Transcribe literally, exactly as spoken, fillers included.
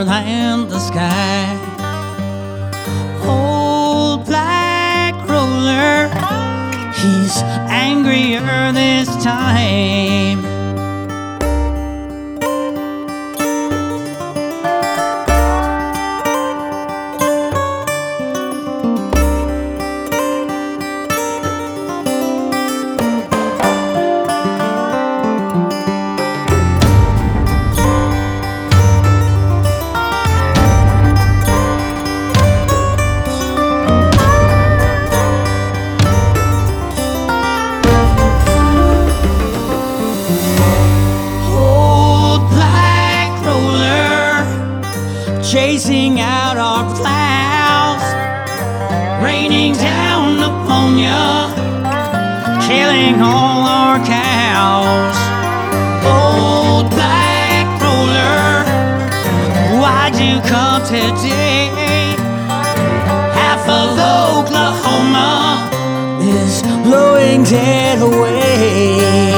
than the sky. Old black roller, he's angrier this time. Chasing out our clouds, raining down upon ya, killing all our cows. Old black roller, why'd you come today? Half of Oklahoma is blowing dead away.